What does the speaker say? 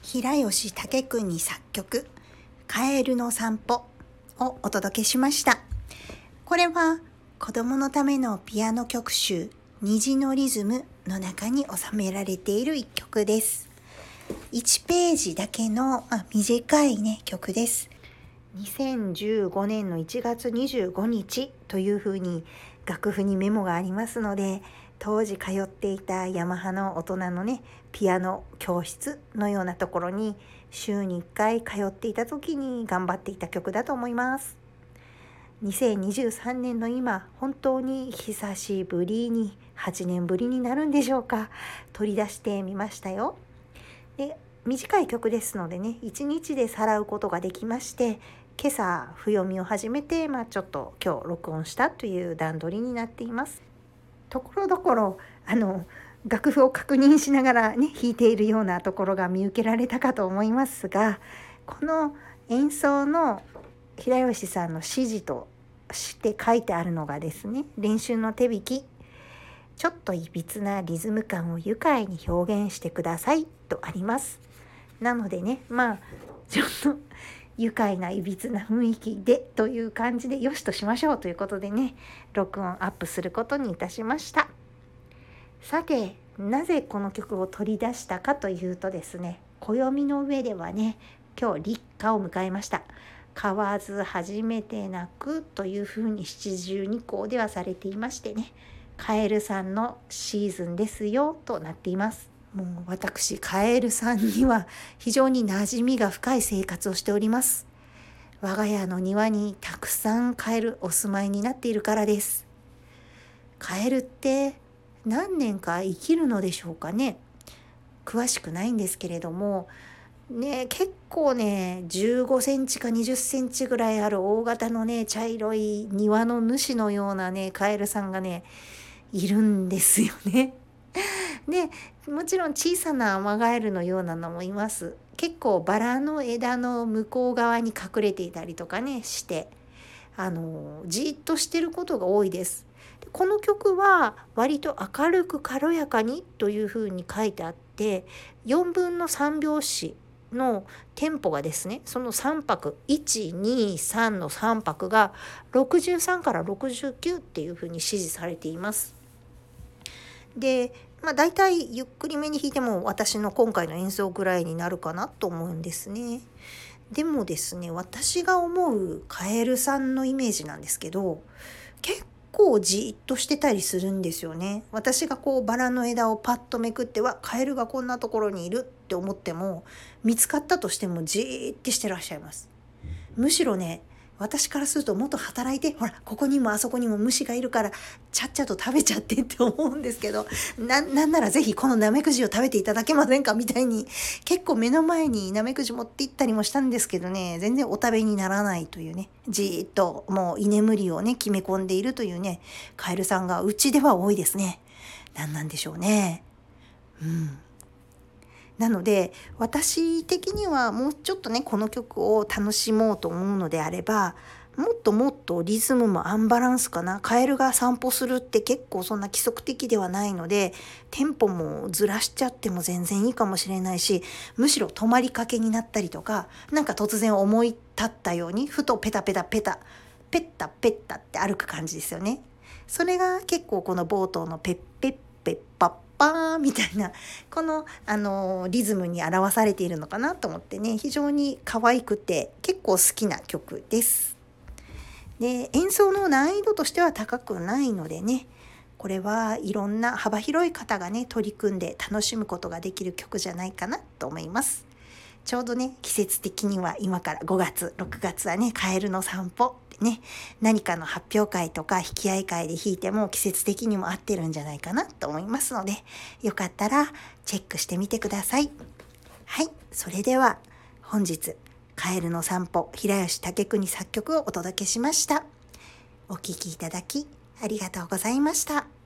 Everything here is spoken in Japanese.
平吉武邦作曲カエルの散歩をお届けしました。これは子供のためのピアノ曲集虹のリズムの中に収められている一曲です。1ページだけの、短い曲です。2015年の1月25日というふうに楽譜にメモがありますので、当時通っていたヤマハの大人のピアノ教室のようなところに週に1回通っていた時に頑張っていた曲だと思います。2023年の今、本当に久しぶりに8年ぶりになるんでしょうか、取り出してみましたよ。で、短い曲ですので1日でさらうことができまして、今朝譜読みを始めて、ちょっと今日録音したという段取りになっています。ところどころ楽譜を確認しながら弾いているようなところが見受けられたかと思いますが、この演奏の平吉さんの指示として書いてあるのがですね、練習の手引き、ちょっといびつなリズム感を愉快に表現してくださいとあります。なのでちょっと愉快ないびつな雰囲気でという感じでよしとしましょうということで録音アップすることにいたしました。さて、なぜこの曲を取り出したかというとですね、暦の上では今日立夏を迎えました。買わず初めて泣くというふうに七十二候ではされていましてカエルさんのシーズンですよとなっています。もう私カエルさんには非常に馴染みが深い生活をしております。我が家の庭にたくさんカエルお住まいになっているからです。カエルって何年か生きるのでしょうかね。詳しくないんですけれども結構15センチか20センチぐらいある大型の茶色い庭の主のようなカエルさんがいるんですよね。で、もちろん小さなアマガエルのようなのもいます。結構バラの枝の向こう側に隠れていたりとかしてじーっとしてることが多いです。この曲は割と明るく軽やかにというふうに書いてあって、4分の3拍子のテンポがですね、その3拍123の3拍が63から69っていうふうに指示されています。で、だいたいゆっくりめに弾いても私の今回の演奏ぐらいになるかなと思うんですね。でもですね、私が思うカエルさんのイメージなんですけど、結構じっとしてたりするんですよね。私がバラの枝をパッとめくってカエルがこんなところにいるって思っても、見つかったとしてもじーってしてらっしゃいます。むしろ私からするともっと働いて、ほらここにもあそこにも虫がいるからちゃっちゃと食べちゃってって思うんですけど、なんならぜひこのナメクジを食べていただけませんかみたいに、結構目の前にナメクジ持って行ったりもしたんですけど全然お食べにならないというじーっともう居眠りを決め込んでいるというカエルさんがうちでは多いですね。なんでしょうね。なので私的にはもうちょっとこの曲を楽しもうと思うのであれば、もっともっとリズムもアンバランスかな。カエルが散歩するって結構そんな規則的ではないので、テンポもずらしちゃっても全然いいかもしれないし、むしろ止まりかけになったりとか、突然思い立ったようにふとペタペタペタペッタペッタって歩く感じですよね。それが結構この冒頭のペッペッペッパッパーみたいなこのリズムに表されているのかなと思って非常に可愛くて結構好きな曲です。で、演奏の難易度としては高くないのでこれはいろんな幅広い方が取り組んで楽しむことができる曲じゃないかなと思います。ちょうど季節的には今から5月6月はカエルの散歩って何かの発表会とか弾き合い会で弾いても季節的にも合ってるんじゃないかなと思いますので、よかったらチェックしてみてください。はい、それでは本日カエルの散歩平吉武邦作曲をお届けしました。お聴きいただきありがとうございました。